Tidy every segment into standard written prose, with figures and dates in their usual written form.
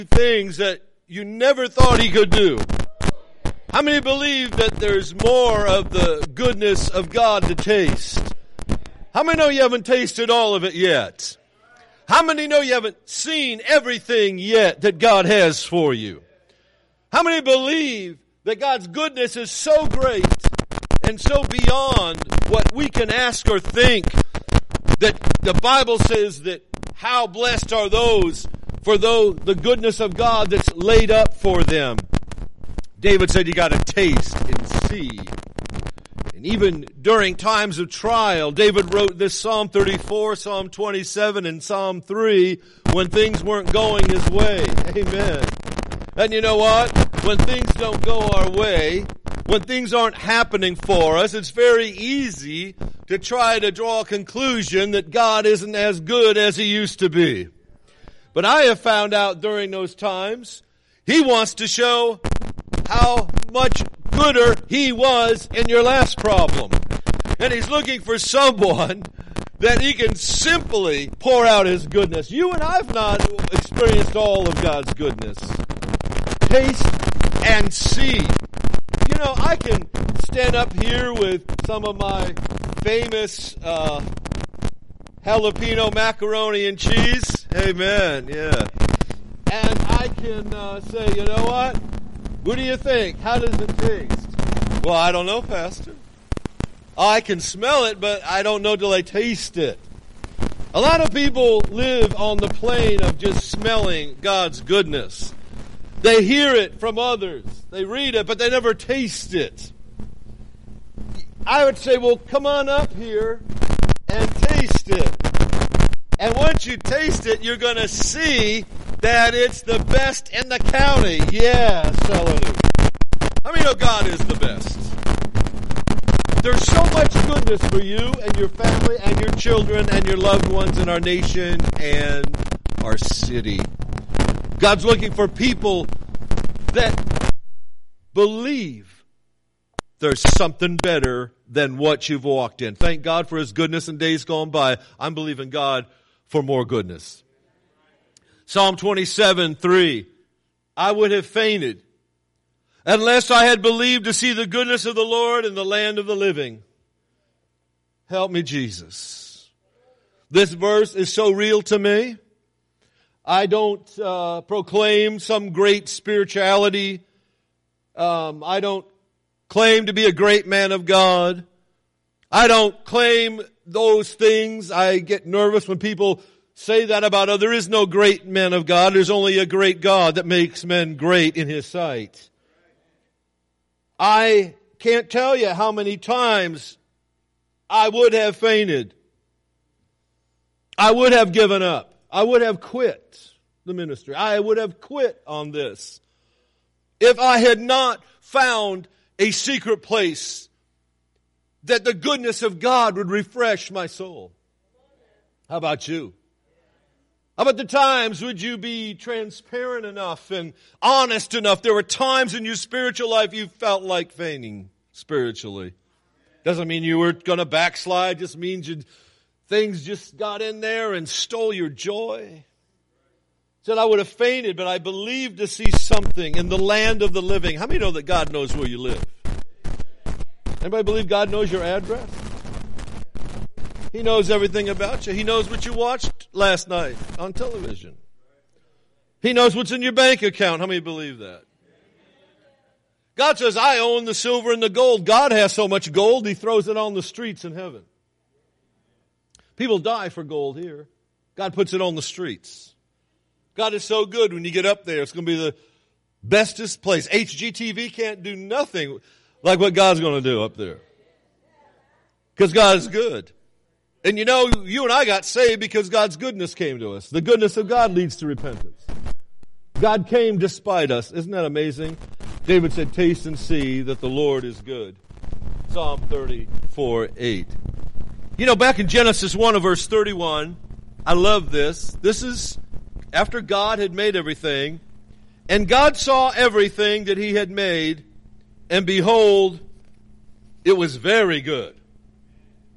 things that you never thought he could do. How many believe that there's more of the goodness of God to taste? How many know you haven't tasted all of it yet? How many know you haven't seen everything yet that God has for you? How many believe that God's goodness is so great and so beyond what we can ask or think, that the Bible says that how blessed are those for the goodness of God that's laid up for them. David said you got to taste and see. And even during times of trial, David wrote this Psalm 34, Psalm 27, and Psalm 3 when things weren't going his way. Amen. And you know what? When things don't go our way, when things aren't happening for us, it's very easy to try to draw a conclusion that God isn't as good as He used to be. But I have found out during those times, He wants to show how much gooder He was in your last problem. And He's looking for someone that He can simply pour out His goodness. You and I have not experienced all of God's goodness. Taste and see. You know, I can stand up here with some of my famous jalapeno macaroni and cheese. Amen, yeah. And I can say, you know what? What do you think? How does it taste? Well, I don't know, Pastor. I can smell it, but I don't know till I taste it. A lot of people live on the plane of just smelling God's goodness. They hear it from others. They read it, but they never taste it. I would say, well, come on up here and taste it. And once you taste it, you're going to see that it's the best in the county. Yes, hallelujah. How many know God is the best? There's so much goodness for you and your family and your children and your loved ones in our nation and our city. God's looking for people that believe there's something better than what you've walked in. Thank God for His goodness in days gone by. I'm believing God for more goodness. Psalm 27:3. I would have fainted unless I had believed to see the goodness of the Lord in the land of the living. Help me, Jesus. This verse is so real to me. I don't proclaim some great spirituality. I don't claim to be a great man of God. I don't claim those things. I get nervous when people say that about others. There is no great man of God. There's only a great God that makes men great in His sight. I can't tell you how many times I would have fainted. I would have given up. I would have quit the ministry. I would have quit on this if I had not found a secret place that the goodness of God would refresh my soul. How about you? How about the times would you be transparent enough and honest enough? There were times in your spiritual life you felt like fainting spiritually. Doesn't mean you were going to backslide. Just means things just got in there and stole your joy. Said I would have fainted, but I believed to see something in the land of the living. How many know that God knows where you live? Anybody believe God knows your address? He knows everything about you. He knows what you watched last night on television. He knows what's in your bank account. How many believe that? God says, I own the silver and the gold. God has so much gold, He throws it on the streets in heaven. People die for gold here. God puts it on the streets. God is so good when you get up there. It's going to be the bestest place. HGTV can't do nothing like what God's going to do up there. Because God is good. And you know, you and I got saved because God's goodness came to us. The goodness of God leads to repentance. God came despite us. Isn't that amazing? David said, taste and see that the Lord is good. Psalm 34:8. You know, back in Genesis 1 verse 31, I love this. This is after God had made everything. And God saw everything that He had made, and behold, it was very good.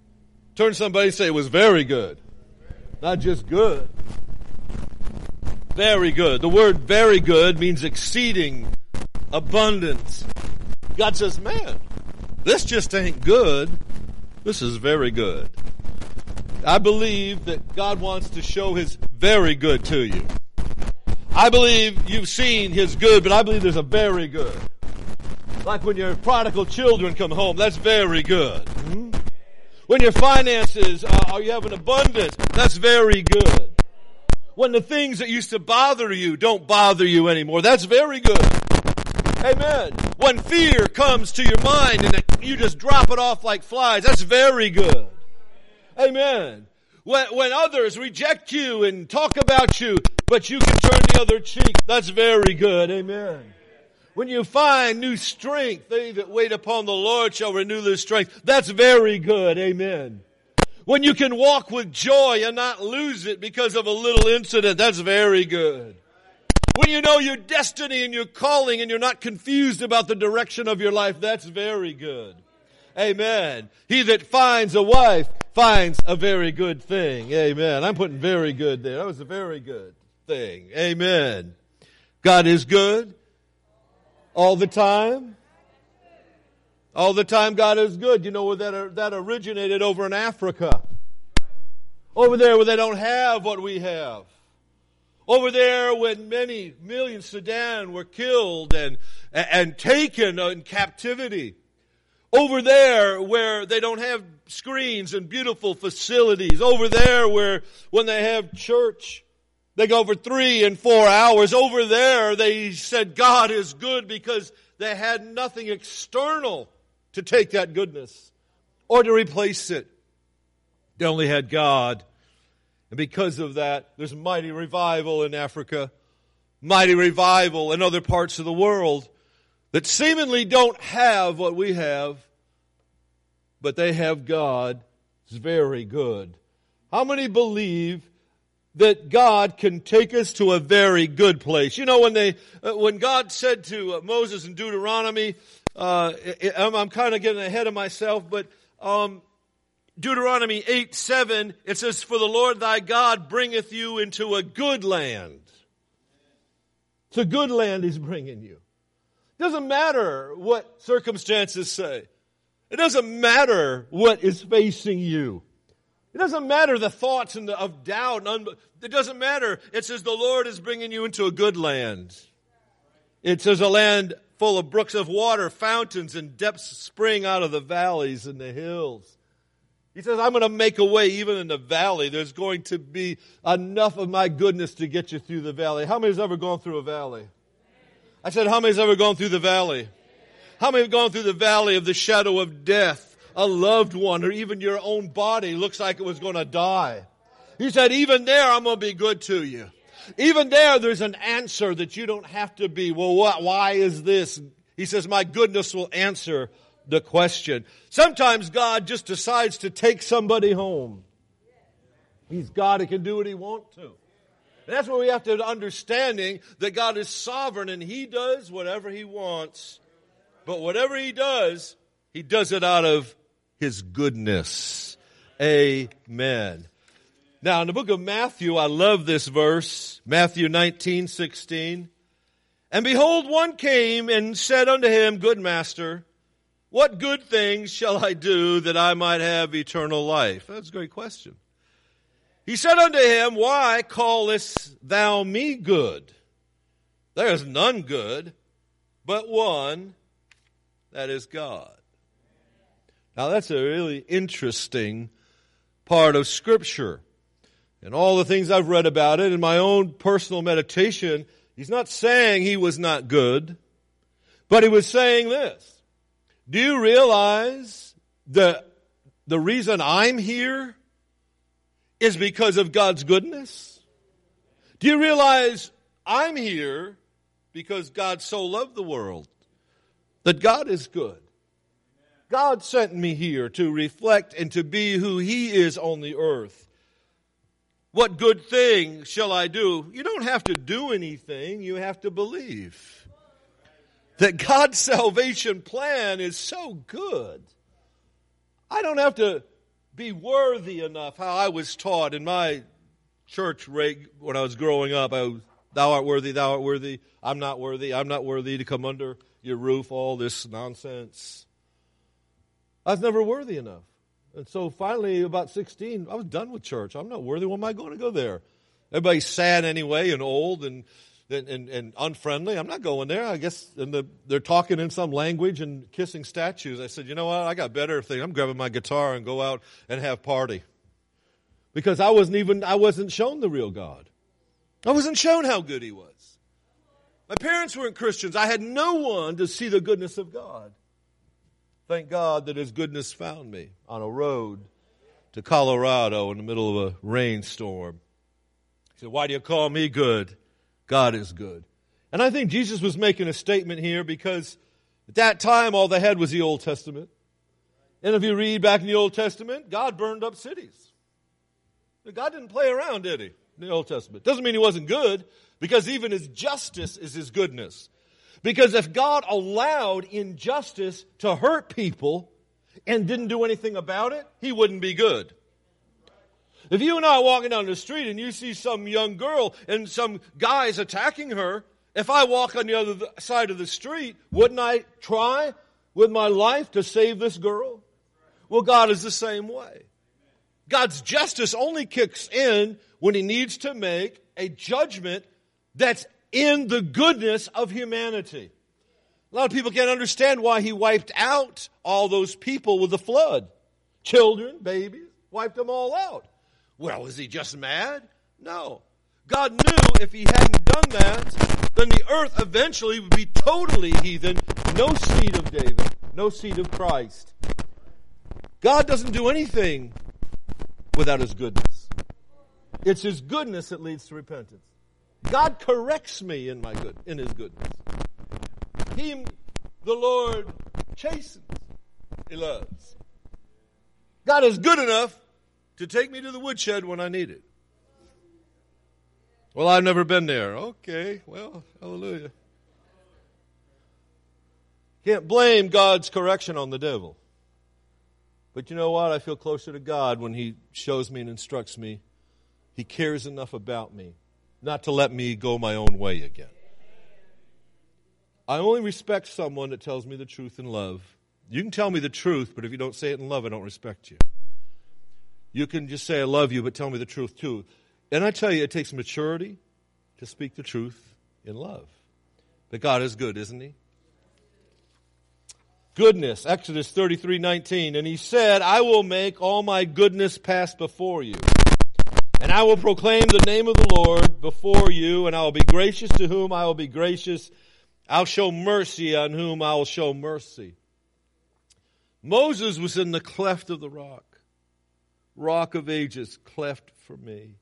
Turn to somebody and say, it was very good. Not just good. Very good. The word very good means exceeding, abundant. God says, man, this just ain't good. This is very good. I believe that God wants to show His very good to you. I believe you've seen His good, but I believe there's a very good. Like when your prodigal children come home, that's very good. When your finances, you have an abundance, that's very good. When the things that used to bother you don't bother you anymore, that's very good. Amen. When fear comes to your mind and you just drop it off like flies, that's very good. Amen. When others reject you and talk about you, but you can turn the other cheek, that's very good. Amen. When you find new strength, they that wait upon the Lord shall renew their strength, that's very good. Amen. When you can walk with joy and not lose it because of a little incident, that's very good. When you know your destiny and your calling and you're not confused about the direction of your life, that's very good. Amen. He that finds a wife finds a very good thing. Amen. I'm putting very good there. That was a very good thing. Amen. God is good all the time. All the time God is good. You know where that originated? Over in Africa. Over there where they don't have what we have. Over there when many millions Sudan were killed and taken in captivity. Over there where they don't have screens and beautiful facilities. Over there where when they have church, they go for 3 and 4 hours. Over there they said God is good because they had nothing external to take that goodness or to replace it. They only had God. And because of that, there's mighty revival in Africa, mighty revival in other parts of the world that seemingly don't have what we have, but they have God. It's very good. How many believe that God can take us to a very good place? You know, when God said to Moses in Deuteronomy, I'm kind of getting ahead of myself, but Deuteronomy 8:7, it says, "For the Lord thy God bringeth you into a good land." It's a good land He's bringing you. It doesn't matter what circumstances say. It doesn't matter what is facing you. It doesn't matter the thoughts of doubt. It doesn't matter. It says the Lord is bringing you into a good land. It says a land full of brooks of water, fountains, and depths spring out of the valleys and the hills. He says, I'm going to make a way even in the valley. There's going to be enough of my goodness to get you through the valley. How many has ever gone through a valley? I said, how many has ever gone through the valley? How many have gone through the valley of the shadow of death? A loved one or even your own body looks like it was going to die. He said, even there I'm going to be good to you. Even there's an answer that you don't have to be, well, why is this? He says, my goodness will answer the question. Sometimes God just decides to take somebody home. He's God who can do what He wants to. And that's what we have to understanding that God is sovereign and He does whatever He wants. But whatever He does it out of His goodness. Amen. Now, in the book of Matthew, I love this verse, Matthew 19:16. And behold, one came and said unto Him, Good Master, what good things shall I do that I might have eternal life? That's a great question. He said unto him, Why callest thou me good? There is none good, but one, that is God. Now that's a really interesting part of Scripture. And all the things I've read about it in my own personal meditation, He's not saying He was not good, but He was saying this. Do you realize that the reason I'm here is because of God's goodness? Do you realize I'm here because God so loved the world that God is good? God sent me here to reflect and to be who He is on the earth. What good thing shall I do? You don't have to do anything. You have to believe that God's salvation plan is so good. I don't have to be worthy enough. How I was taught in my church when I was growing up, I Thou art worthy, thou art worthy. I'm not worthy to come under your roof, all this nonsense. I was never worthy enough. And so finally, about 16, I was done with church. I'm not worthy. Why am I going to go there? Everybody's sad anyway and old and unfriendly. I'm not going there. I guess they're talking in some language and kissing statues. I said, you know what? I got better things. I'm grabbing my guitar and go out and have party. Because I wasn't shown the real God. I wasn't shown how good He was. My parents weren't Christians. I had no one to see the goodness of God. Thank God that His goodness found me on a road to Colorado in the middle of a rainstorm. He said, why do you call me good? God is good. And I think Jesus was making a statement here because at that time all they had was the Old Testament. And if you read back in the Old Testament, God burned up cities. God didn't play around, did He, in the Old Testament? Doesn't mean He wasn't good, because even His justice is His goodness. Because if God allowed injustice to hurt people and didn't do anything about it, He wouldn't be good. If you and I are walking down the street and you see some young girl and some guys attacking her, if I walk on the other side of the street, wouldn't I try with my life to save this girl? Well, God is the same way. God's justice only kicks in when He needs to make a judgment that's in the goodness of humanity. A lot of people can't understand why He wiped out all those people with the flood. Children, babies, wiped them all out. Well, was He just mad? No. God knew if He hadn't done that, then the earth eventually would be totally heathen. No seed of David, no seed of Christ. God doesn't do anything without His goodness. It's His goodness that leads to repentance. God corrects me in His goodness. He, the Lord, chastens. He loves. God is good enough to take me to the woodshed when I need it. Well, I've never been there. Okay, well, hallelujah. Can't blame God's correction on the devil. But you know what? I feel closer to God when He shows me and instructs me. He cares enough about me not to let me go my own way again. I only respect someone that tells me the truth in love. You can tell me the truth, but if you don't say it in love, I don't respect you. You can just say, I love you, but tell me the truth too. And I tell you, it takes maturity to speak the truth in love. But God is good, isn't He? Goodness, Exodus 33:19. And He said, I will make all my goodness pass before you. And I will proclaim the name of the Lord before you, and I will be gracious to whom I will be gracious. I'll show mercy on whom I will show mercy. Moses was in the cleft of the rock. Rock of ages, cleft for me.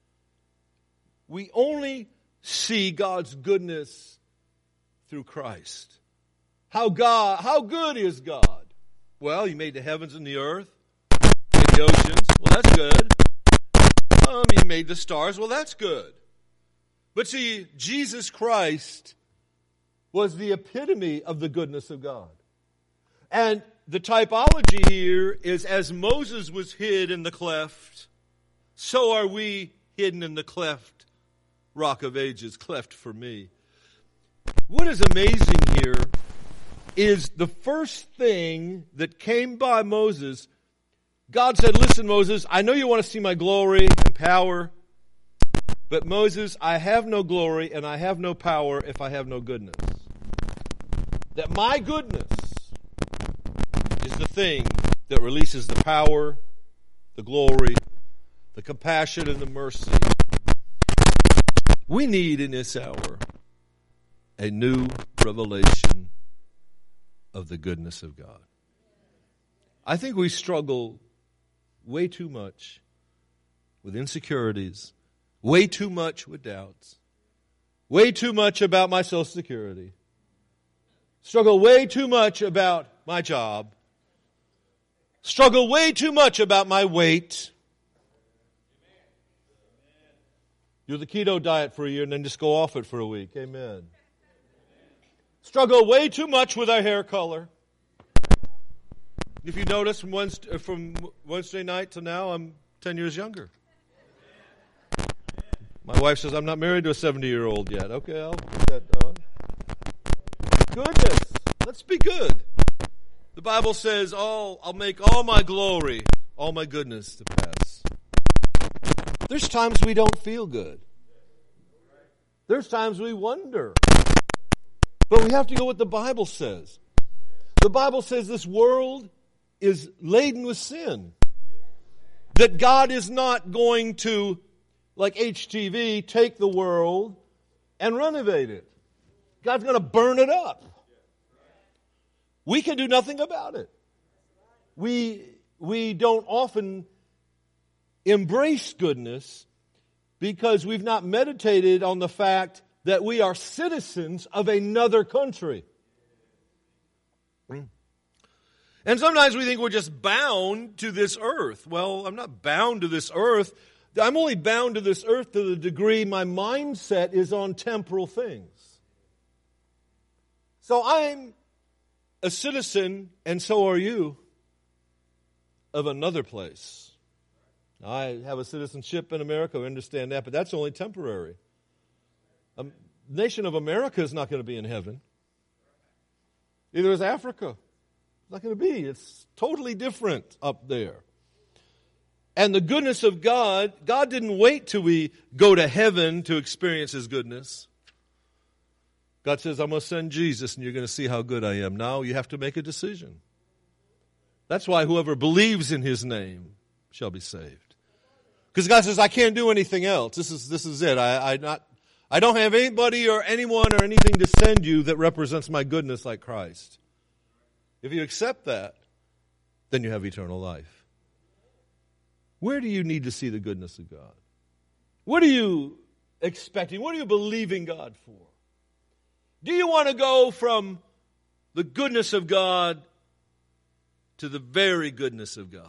We only see God's goodness through Christ. How good is God? Well, He made the heavens and the earth, made the oceans. Well, that's good. He made the stars. Well, that's good. But see, Jesus Christ was the epitome of the goodness of God. And the typology here is as Moses was hid in the cleft, so are we hidden in the cleft, rock of ages, cleft for me. What is amazing here is the first thing that came by Moses. God said, listen, Moses, I know you want to see my glory and power, but Moses, I have no glory and I have no power if I have no goodness. That my goodness is the thing that releases the power, the glory, the compassion, and the mercy. We need in this hour a new revelation of the goodness of God. I think we struggle way too much with insecurities, way too much with doubts, way too much about my Social Security, struggle way too much about my job, struggle way too much about my weight. Do the keto diet for a year and then just go off it for a week. Amen. Struggle way too much with our hair color. If you notice, from Wednesday night to now, I'm 10 years younger. My wife says, I'm not married to a 70-year-old yet. Okay, I'll put that on. Goodness. Let's be good. The Bible says, I'll make all my glory, all my goodness to pass. There's times we don't feel good. There's times we wonder. But we have to go what the Bible says. The Bible says this world is laden with sin. That God is not going to, like HTV, take the world and renovate it. God's going to burn it up. We can do nothing about it. We don't often embrace goodness because we've not meditated on the fact that we are citizens of another country. And sometimes we think we're just bound to this earth. Well, I'm not bound to this earth. I'm only bound to this earth to the degree my mindset is on temporal things. So I'm a citizen, and so are you, of another place. I have a citizenship in America, I understand that, but that's only temporary. A nation of America is not going to be in heaven. Neither is Africa. It's not going to be. It's totally different up there. And the goodness of God, God didn't wait till we go to heaven to experience His goodness. God says, I'm going to send Jesus and you're going to see how good I am. Now you have to make a decision. That's why whoever believes in His name shall be saved. Because God says, I can't do anything else. This is it. I don't have anybody or anyone or anything to send you that represents my goodness like Christ. If you accept that, then you have eternal life. Where do you need to see the goodness of God? What are you expecting? What are you believing God for? Do you want to go from the goodness of God to the very goodness of God?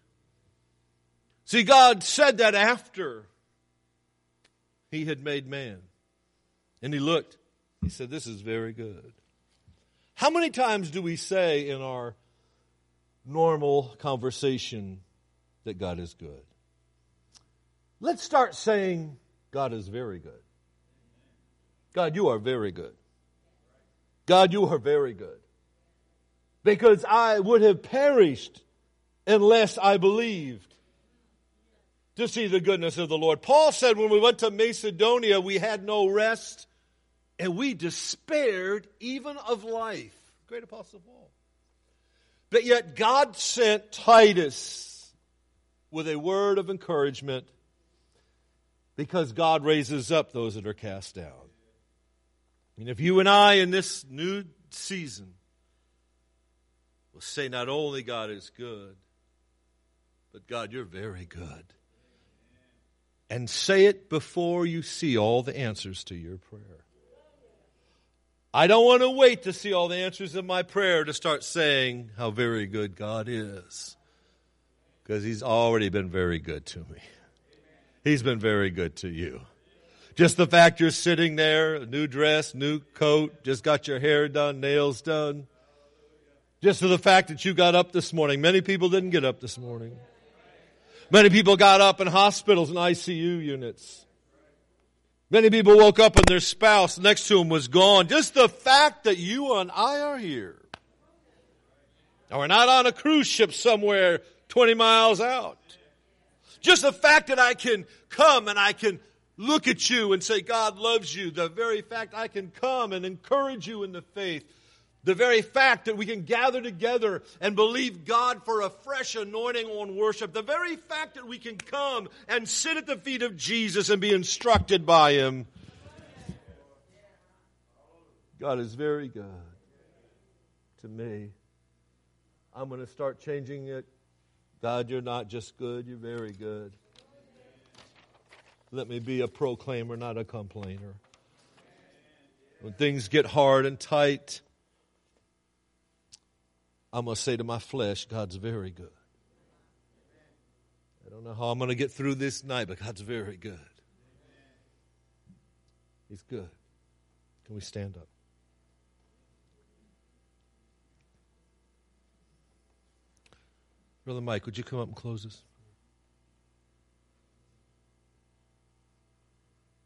See, God said that after He had made man. And He looked. He said, this is very good. How many times do we say in our normal conversation that God is good? Let's start saying God is very good. God, you are very good. God, you are very good. Because I would have perished unless I believed to see the goodness of the Lord. Paul said when we went to Macedonia, we had no rest and we despaired even of life. Great Apostle Paul. But yet God sent Titus with a word of encouragement because God raises up those that are cast down. And if you and I in this new season will say not only God is good, but God, you're very good. And say it before you see all the answers to your prayer. I don't want to wait to see all the answers of my prayer to start saying how very good God is. Because He's already been very good to me. He's been very good to you. Just the fact you're sitting there, a new dress, new coat, just got your hair done, nails done. Just the fact that you got up this morning. Many people didn't get up this morning. Many people got up in hospitals and ICU units. Many people woke up and their spouse next to them was gone. Just the fact that you and I are here. And we're not on a cruise ship somewhere 20 miles out. Just the fact that I can come and I can look at you and say God loves you. The very fact I can come and encourage you in the faith. The very fact that we can gather together and believe God for a fresh anointing on worship. The very fact that we can come and sit at the feet of Jesus and be instructed by Him. God is very good to me. I'm going to start changing it. God, you're not just good, you're very good. Let me be a proclaimer, not a complainer. When things get hard and tight, I'm going to say to my flesh, God's very good. I don't know how I'm going to get through this night, but God's very good. He's good. Can we stand up? Brother Mike, would you come up and close us?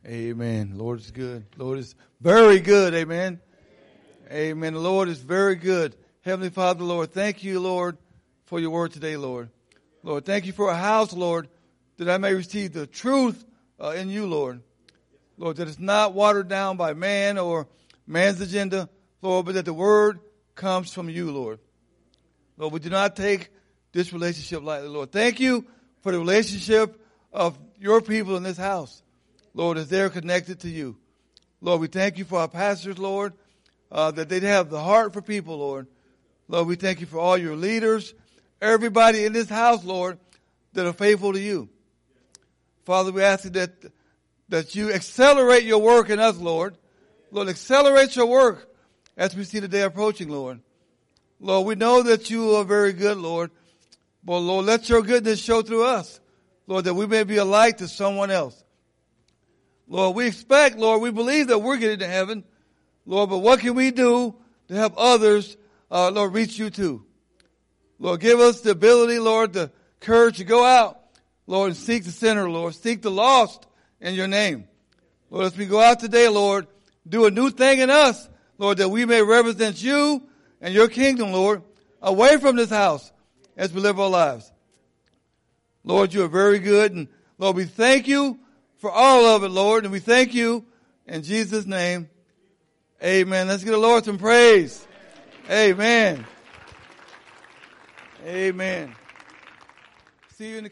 Amen. Lord is good. Lord is very good. Amen. Amen. The Lord is very good. Heavenly Father, Lord, thank you, Lord, for your word today, Lord. Lord, thank you for a house, Lord, that I may receive the truth in you, Lord. Lord, that it's not watered down by man or man's agenda, Lord, but that the word comes from you, Lord. Lord, we do not take this relationship lightly, Lord. Thank you for the relationship of your people in this house, Lord, as they're connected to you. Lord, we thank you for our pastors, Lord, that they'd have the heart for people, Lord. Lord, we thank you for all your leaders, everybody in this house, Lord, that are faithful to you. Father, we ask that you accelerate your work in us, Lord. Lord, accelerate your work as we see the day approaching, Lord. Lord, we know that you are very good, Lord. But, Lord, let your goodness show through us, Lord, that we may be a light to someone else. Lord, we expect, Lord, we believe that we're getting to heaven, Lord, but what can we do to help others, Lord, reach you too? Lord, give us the ability, Lord, the courage to go out, Lord, and seek the sinner, Lord, seek the lost in your name. Lord, as we go out today, Lord, do a new thing in us, Lord, that we may represent you and your kingdom, Lord, away from this house as we live our lives. Lord, you are very good, and Lord, we thank you for all of it, Lord, and we thank you in Jesus' name. Amen. Let's give the Lord some praise. Amen. Amen. See you in the